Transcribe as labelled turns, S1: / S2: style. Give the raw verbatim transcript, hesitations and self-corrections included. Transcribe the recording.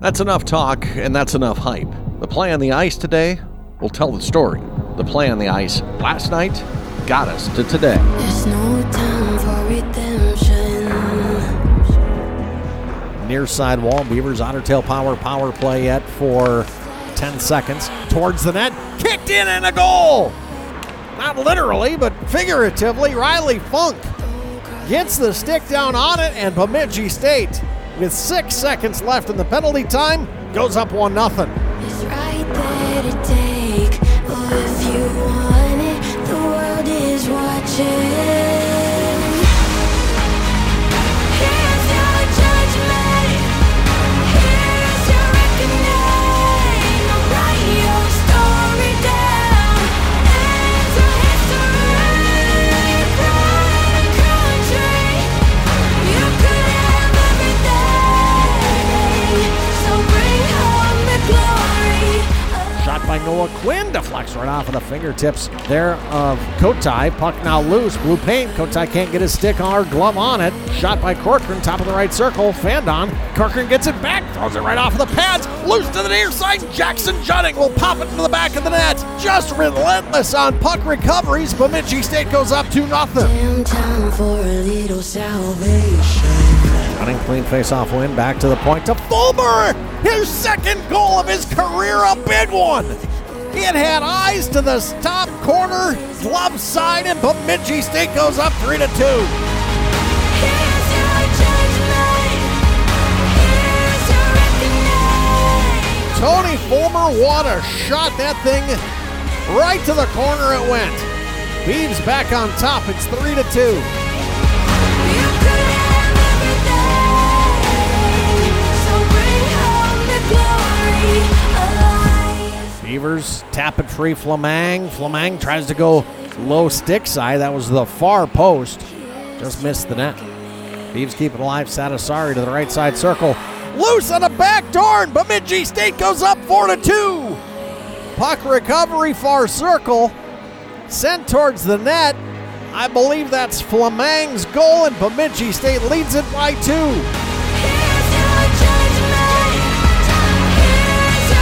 S1: That's enough talk, and that's enough hype. The play on the ice today will tell the story. The play on the ice last night got us to today.
S2: There's no time for redemption.
S3: Near side wall, Beavers Otter Tail power power play yet for ten seconds. Towards the net, kicked in and a goal! Not literally, but figuratively, Riley Funk gets the stick down on it, and Bemidji State, with six seconds left in the penalty time, goes up one nothing.
S2: It's right there to take. Oh, if you want it, the world is watching. Here's your judgment. Here's your reckoning. I'll write your story down. Enter history. Pride and country. You could have everything. So bring home the glory.
S3: Shot by Noah Quinn, deflects right off of the fingertips there of Kotai. Puck now loose, blue paint. Kotai can't get his stick or glove on it. Shot by Corcoran, top of the right circle. Fandon. Corcoran gets it back, throws it right off of the pads. Loose to the near side. Jackson Juding will pop it into the back of the net. Just relentless on puck recoveries. Bemidji State goes up two nothing.
S2: Damn time for a little salvation.
S3: Running clean face-off win, back to the point to Fulmer! His second goal of his career, a big one! It had eyes to the top corner, glove side, and Bemidji State goes up three to two.
S2: Here's your judgment. Here's your reckoning.
S3: Tony Fulmer, what a shot, that thing right to the corner it went. Beavs back on top, it's three to two.
S2: You could have everything. So bring home the glory alive.
S3: Beavers tap it free, Flamang. Flamang tries to go low stick side. That was the far post. Just missed the net. Beavs keep it alive. Satisari to the right side circle. Loose on the back door, and Bemidji State goes up four to two. Puck recovery, far circle. Sent towards the net. I believe that's Flamang's goal, and Bemidji State leads it by two.